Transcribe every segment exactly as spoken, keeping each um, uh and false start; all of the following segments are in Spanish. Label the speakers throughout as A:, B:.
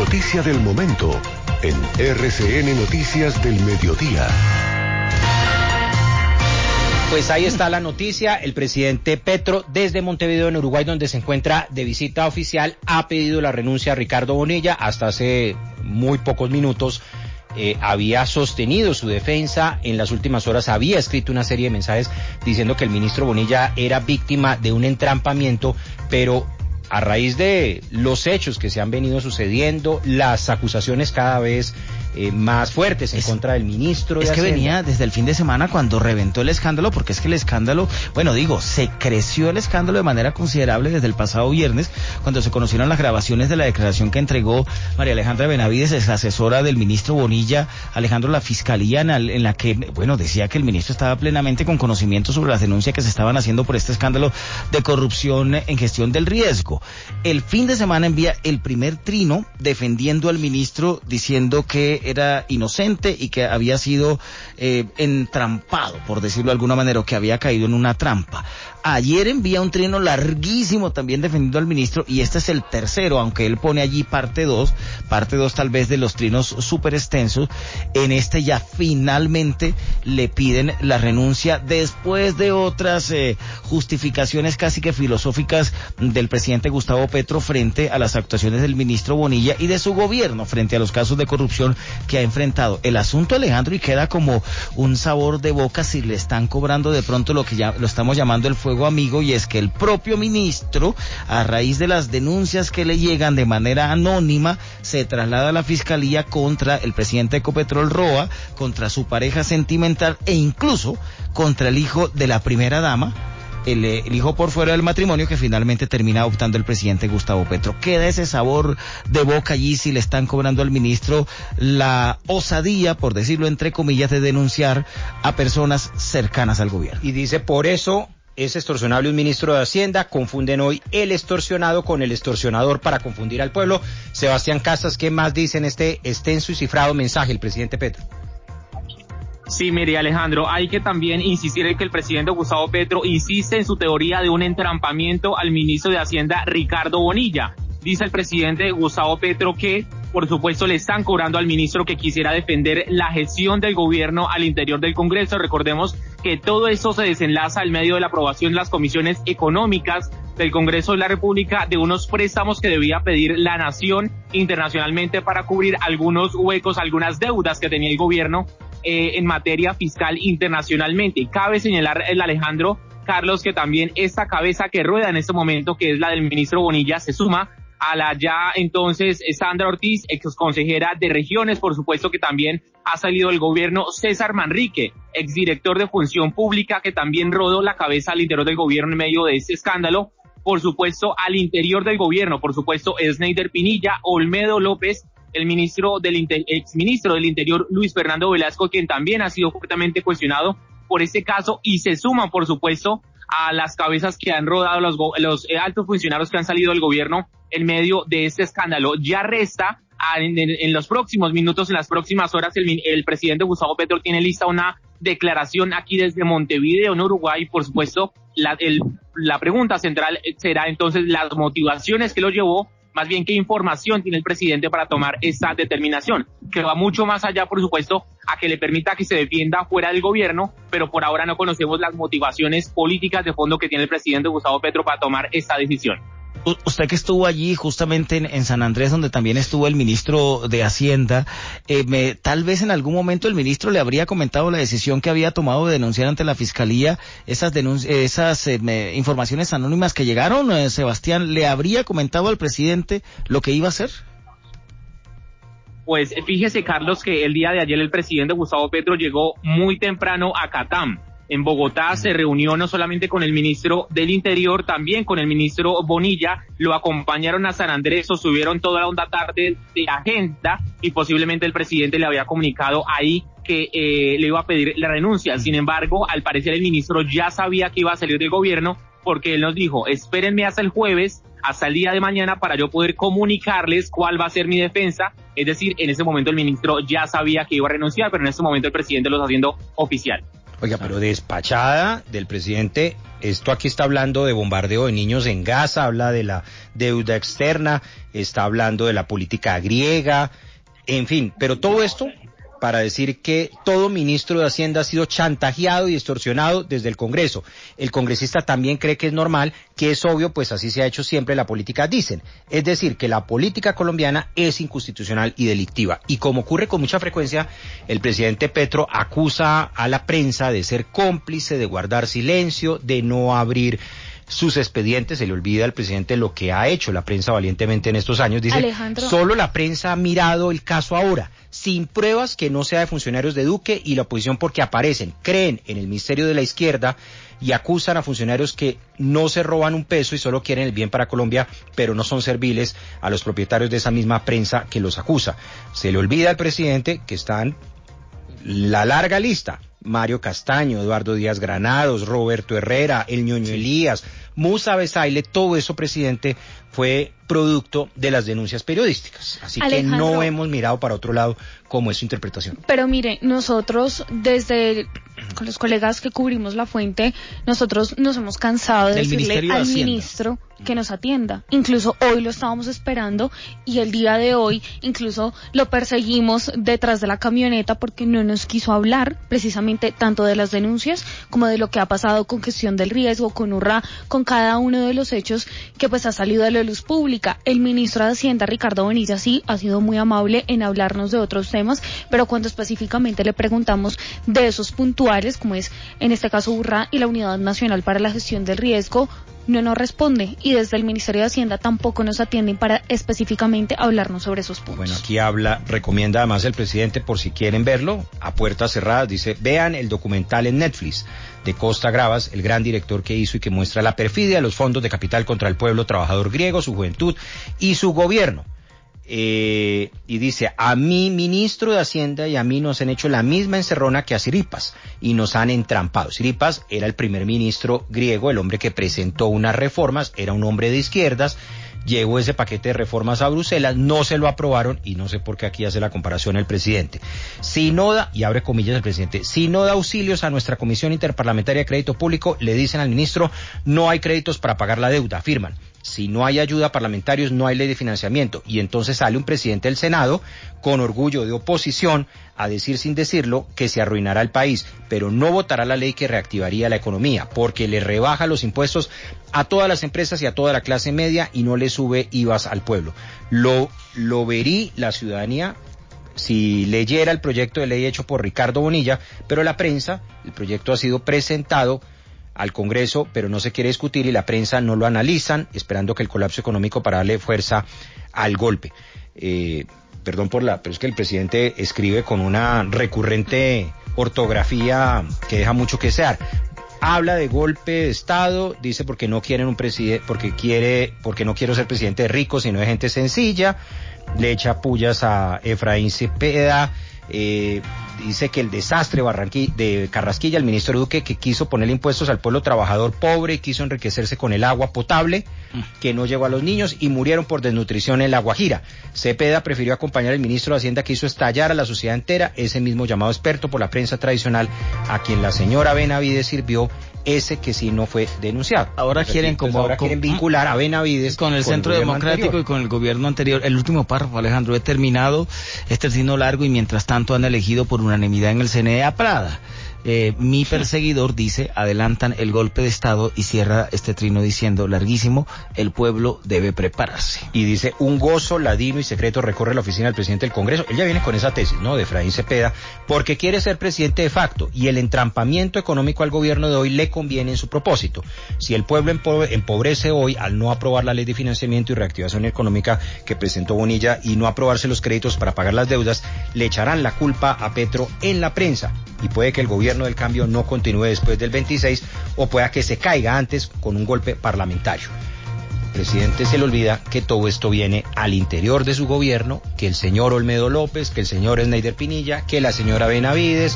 A: noticia del momento en R C N Noticias del Mediodía.
B: Pues ahí está la noticia. El presidente Petro, desde Montevideo, en Uruguay, donde se encuentra de visita oficial, ha pedido la renuncia a Ricardo Bonilla. Hasta hace muy pocos minutos eh, había sostenido su defensa. En las últimas horas había escrito una serie de mensajes diciendo que el ministro Bonilla era víctima de un entrampamiento, pero a raíz de los hechos que se han venido sucediendo, las acusaciones cada vez eh, más fuertes en es, contra del ministro de
C: Es que
B: Hacienda.
C: venía desde el fin de semana cuando reventó el escándalo, porque es que el escándalo, bueno, digo, se creció el escándalo de manera considerable desde el pasado viernes, cuando se conocieron las grabaciones de la declaración que entregó María Alejandra Benavides, ex asesora del ministro Bonilla, Alejandro, la fiscalía, en la, en la que, bueno, decía que el ministro estaba plenamente con conocimiento sobre las denuncias que se estaban haciendo por este escándalo de corrupción en gestión del riesgo. El fin de semana envía el primer trino defendiendo al ministro, diciendo que era inocente y que había sido eh, entrampado, por decirlo de alguna manera, o que había caído en una trampa. Ayer envía un trino larguísimo también defendiendo al ministro, y este es el tercero, aunque él pone allí parte dos, parte dos tal vez de los trinos súper extensos. En este ya finalmente le piden la renuncia después de otras eh, justificaciones casi que filosóficas del presidente Gustavo Petro frente a las actuaciones del ministro Bonilla y de su gobierno frente a los casos de corrupción que ha enfrentado. El asunto, Alejandro, y queda como un sabor de boca si le están cobrando de pronto lo que ya lo estamos llamando el fuego amigo, y es que el propio ministro, a raíz de las denuncias que le llegan de manera anónima, se traslada a la fiscalía contra el presidente de Ecopetrol, Roa, contra su pareja sentimental e incluso contra el hijo de la primera dama, El, el hijo por fuera del matrimonio, que finalmente termina optando el presidente Gustavo Petro. Queda ese sabor de boca allí si le están cobrando al ministro la osadía, por decirlo entre comillas, de denunciar a personas cercanas al gobierno.
B: Y dice, por eso es extorsionable un ministro de Hacienda. Confunden hoy el extorsionado con el extorsionador para confundir al pueblo. Sebastián Casas, ¿qué más dice en este extenso y cifrado mensaje el presidente Petro?
D: Sí, mire, Alejandro, hay que también insistir en que el presidente Gustavo Petro insiste en su teoría de un entrampamiento al ministro de Hacienda, Ricardo Bonilla. Dice el presidente Gustavo Petro que, por supuesto, le están cobrando al ministro que quisiera defender la gestión del gobierno al interior del Congreso. Recordemos que todo esto se desenlaza al medio de la aprobación de las comisiones económicas del Congreso de la República de unos préstamos que debía pedir la nación internacionalmente para cubrir algunos huecos, algunas deudas que tenía el gobierno Eh, en materia fiscal internacionalmente. Cabe señalar, el Alejandro Carlos, que también esta cabeza que rueda en este momento, que es la del ministro Bonilla, se suma a la ya entonces Sandra Ortiz, ex consejera de regiones, por supuesto que también ha salido del gobierno César Manrique, exdirector de Función Pública, que también rodó la cabeza al interior del gobierno en medio de este escándalo. Por supuesto, al interior del gobierno, por supuesto, Sneider Pinilla, Olmedo López, el ministro del inter, exministro del Interior, Luis Fernando Velasco, quien también ha sido fuertemente cuestionado por este caso, y se suman, por supuesto, a las cabezas que han rodado los, los altos funcionarios que han salido del gobierno en medio de este escándalo. Ya resta, en, en, en los próximos minutos, en las próximas horas, el, el presidente Gustavo Petro tiene lista una declaración aquí desde Montevideo, en Uruguay. Por supuesto, la, el, la pregunta central será entonces las motivaciones que lo llevó, más bien qué información tiene el presidente para tomar esta determinación, que va mucho más allá, por supuesto, a que le permita que se defienda fuera del gobierno, pero por ahora no conocemos las motivaciones políticas de fondo que tiene el presidente Gustavo Petro para tomar esta decisión.
C: Usted que estuvo allí justamente en, en San Andrés, donde también estuvo el ministro de Hacienda, eh, me, tal vez en algún momento el ministro le habría comentado la decisión que había tomado de denunciar ante la fiscalía esas denunci- esas eh, me, informaciones anónimas que llegaron. eh, Sebastián, ¿le habría comentado al presidente lo que iba a hacer?
D: Pues fíjese, Carlos, que el día de ayer el presidente Gustavo Petro llegó muy temprano a Catam. En Bogotá se reunió no solamente con el ministro del Interior, también con el ministro Bonilla, lo acompañaron a San Andrés, sostuvieron toda la onda tarde de agenda y posiblemente el presidente le había comunicado ahí que eh, le iba a pedir la renuncia. Sin embargo, al parecer el ministro ya sabía que iba a salir del gobierno, porque él nos dijo, espérenme hasta el jueves, hasta el día de mañana, para yo poder comunicarles cuál va a ser mi defensa. Es decir, en ese momento el ministro ya sabía que iba a renunciar, pero en este momento el presidente lo está haciendo oficial.
B: Oiga, pero despachada del presidente, esto aquí está hablando de bombardeo de niños en Gaza, habla de la deuda externa, está hablando de la política griega, en fin, pero todo esto para decir que todo ministro de Hacienda ha sido chantajeado y extorsionado desde el Congreso. El congresista también cree que es normal, que es obvio, pues así se ha hecho siempre la política, dicen. Es decir, que la política colombiana es inconstitucional y delictiva. Y como ocurre con mucha frecuencia, el presidente Petro acusa a la prensa de ser cómplice, de guardar silencio, de no abrir sus expedientes. Se le olvida al presidente lo que ha hecho la prensa valientemente en estos años. Dice, Alejandro, solo la prensa ha mirado el caso ahora, sin pruebas que no sea de funcionarios de Duque y la oposición, porque aparecen, creen en el ministerio de la izquierda y acusan a funcionarios que no se roban un peso y solo quieren el bien para Colombia, pero no son serviles a los propietarios de esa misma prensa que los acusa. Se le olvida al presidente que están la larga lista: Mario Castaño, Eduardo Díaz Granados, Roberto Herrera, el Ñoño Elías, Musa Besaile. Todo eso, presidente, fue producto de las denuncias periodísticas. Así Alejandro, que no hemos mirado para otro lado como es su interpretación.
E: Pero mire, nosotros desde con los colegas que cubrimos la fuente, nosotros nos hemos cansado de
C: Del
E: decirle al ministro que nos atienda. Incluso hoy lo estábamos esperando y el día de hoy incluso lo perseguimos detrás de la camioneta porque no nos quiso hablar precisamente tanto de las denuncias como de lo que ha pasado con gestión del riesgo, con URRA, con cada uno de los hechos que pues ha salido a la luz pública. El ministro de Hacienda, Ricardo Bonilla, sí ha sido muy amable en hablarnos de otros temas, pero cuando específicamente le preguntamos de esos puntuales, como es en este caso URRA y la Unidad Nacional para la Gestión del Riesgo, no nos responde, y desde el Ministerio de Hacienda tampoco nos atienden para específicamente hablarnos sobre esos puntos.
B: Bueno, aquí habla, recomienda además el presidente, por si quieren verlo, a puertas cerradas, dice, vean el documental en Netflix de Costa Gravas, el gran director que hizo y que muestra la perfidia de los fondos de capital contra el pueblo trabajador griego, su juventud y su gobierno. Eh, y dice, a mi ministro de Hacienda y a mí nos han hecho la misma encerrona que a Siripas y nos han entrampado. Siripas era el primer ministro griego, el hombre que presentó unas reformas, era un hombre de izquierdas, llevó ese paquete de reformas a Bruselas, no se lo aprobaron y no sé por qué aquí hace la comparación el presidente. Si no da, y abre comillas el presidente, si no da auxilios a nuestra Comisión Interparlamentaria de Crédito Público, le dicen al ministro, no hay créditos para pagar la deuda, afirman. Si no hay ayuda a parlamentarios, no hay ley de financiamiento. Y entonces sale un presidente del Senado, con orgullo de oposición, a decir sin decirlo que se arruinará el país, pero no votará la ley que reactivaría la economía, porque le rebaja los impuestos a todas las empresas y a toda la clase media y no le sube I V As al pueblo. Lo, lo verí la ciudadanía si leyera el proyecto de ley hecho por Ricardo Bonilla, pero la prensa, el proyecto ha sido presentado al Congreso, pero no se quiere discutir y la prensa no lo analizan, esperando que el colapso económico para darle fuerza al golpe. Eh, perdón por la, pero es que el presidente escribe con una recurrente ortografía que deja mucho que desear. Habla de golpe de Estado, dice porque no quieren un presidente, porque quiere, porque no quiero ser presidente de ricos, sino de gente sencilla. Le echa pullas a Efraín Cepeda. Eh, dice que el desastre Barranqui- de Carrasquilla, el ministro Duque, que quiso poner impuestos al pueblo trabajador pobre, quiso enriquecerse con el agua potable, que no llegó a los niños y murieron por desnutrición en La Guajira. Cepeda prefirió acompañar al ministro de Hacienda que hizo estallar a la sociedad entera, ese mismo llamado experto por la prensa tradicional, a quien la señora Benavides sirvió, ese que sí no fue denunciado.
C: Ahora
B: Entonces,
C: quieren
B: entonces
C: como
B: ahora quieren vincular a Benavides
C: con el
B: con
C: Centro
B: el
C: Democrático
B: anterior.
C: y con el gobierno anterior. El último párrafo, Alejandro, he terminado este trino largo y mientras tanto han elegido por unanimidad en el C N E a Prada. Eh, mi perseguidor dice, adelantan el golpe de Estado y cierra este trino diciendo, larguísimo, el pueblo debe prepararse.
B: Y dice, un gozo ladino y secreto recorre la oficina del presidente del Congreso. Él ya viene con esa tesis, ¿no?, de Efraín Cepeda, porque quiere ser presidente de facto y el entrampamiento económico al gobierno de hoy le conviene en su propósito. Si el pueblo empobre, empobrece hoy al no aprobar la ley de financiamiento y reactivación económica que presentó Bonilla y no aprobarse los créditos para pagar las deudas, le echarán la culpa a Petro en la prensa y puede que el gobierno del cambio no continúe después del veintiséis o pueda que se caiga antes con un golpe parlamentario. El presidente se le olvida que todo esto viene al interior de su gobierno, que el señor Olmedo López, que el señor Sneider Pinilla, que la señora Benavides,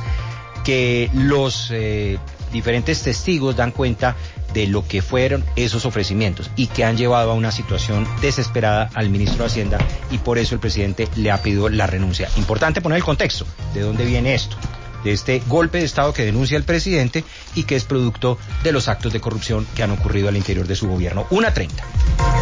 B: que los eh, diferentes testigos dan cuenta de lo que fueron esos ofrecimientos y que han llevado a una situación desesperada al ministro de Hacienda y por eso el presidente le ha pedido la renuncia. Importante poner el contexto de dónde viene esto. de este golpe de Estado que denuncia el presidente y que es producto de los actos de corrupción que han ocurrido al interior de su gobierno. una treinta.